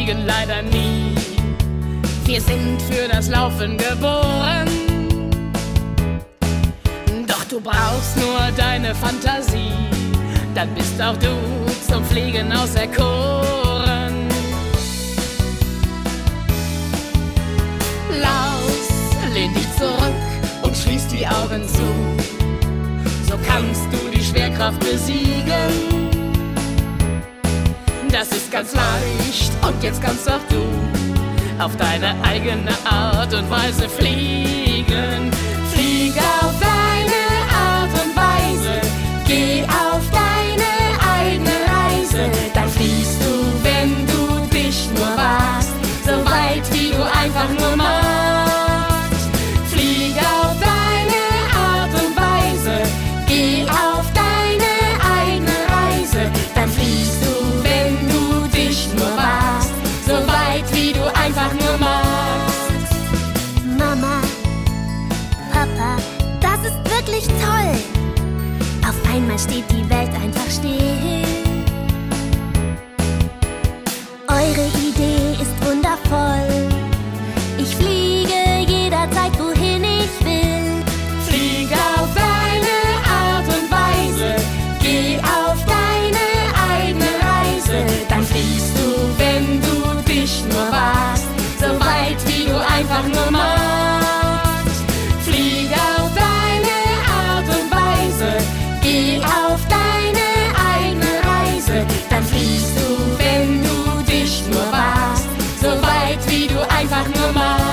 fliegen leider nie. Wir sind für das Laufen geboren, doch du brauchst nur deine Fantasie, dann bist auch du zum Fliegen auserkoren. Lars, lehn dich zurück und schließ die Augen zu, so kannst du die Schwerkraft besiegen. Das ist ganz leicht und jetzt kannst auch du auf deine eigene Art und Weise fliegen. Flieg auf deine Art und Weise, geh auf deine eigene Reise. Dann fliegst du, wenn du dich nur wagst, so weit wie du einfach nur magst. Flieg auf deine Art und Weise, geh auf deine eigene Reise. Dann fliegst du, wenn du dich nur wagst, so weit wie du einfach nur magst. Mama, Papa, das ist wirklich toll. Auf einmal steht die Welt einfach still. Eure Idee ist wundervoll. Ich fliege jederzeit, wohin ich will. Flieg auf deine Art und Weise, geh auf deine eigene Reise. Dann fliegst du, wenn du dich nur wagst, so weit wie du einfach nur magst. Flieg auf deine Art und Weise, geh auf deine eigene Reise. Dann fliegst du, wenn du dich nur wagst, so weit wie du einfach nur magst.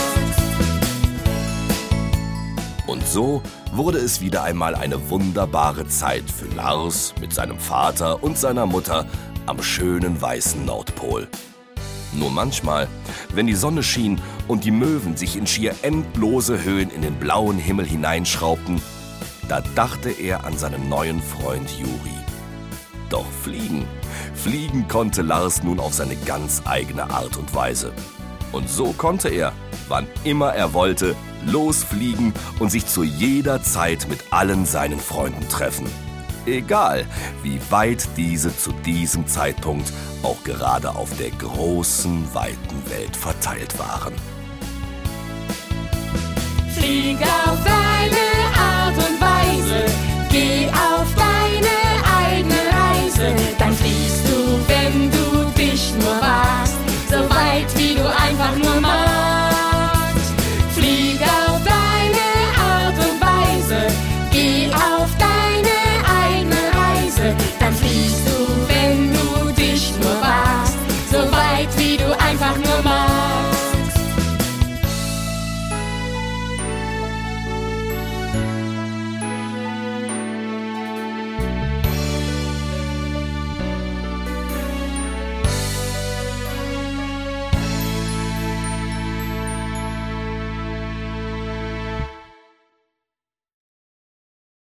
Und so wurde es wieder einmal eine wunderbare Zeit für Lars mit seinem Vater und seiner Mutter am schönen weißen Nordpol. Nur manchmal, wenn die Sonne schien und die Möwen sich in schier endlose Höhen in den blauen Himmel hineinschraubten, da dachte er an seinen neuen Freund Juri. Doch fliegen konnte Lars nun auf seine ganz eigene Art und Weise. Und so konnte er, wann immer er wollte, losfliegen und sich zu jeder Zeit mit allen seinen Freunden treffen. Egal, wie weit diese zu diesem Zeitpunkt auch gerade auf der großen, weiten Welt verteilt waren. Flieg auf deine Art und Weise, geh auf deine eigene Reise. Dann fliegst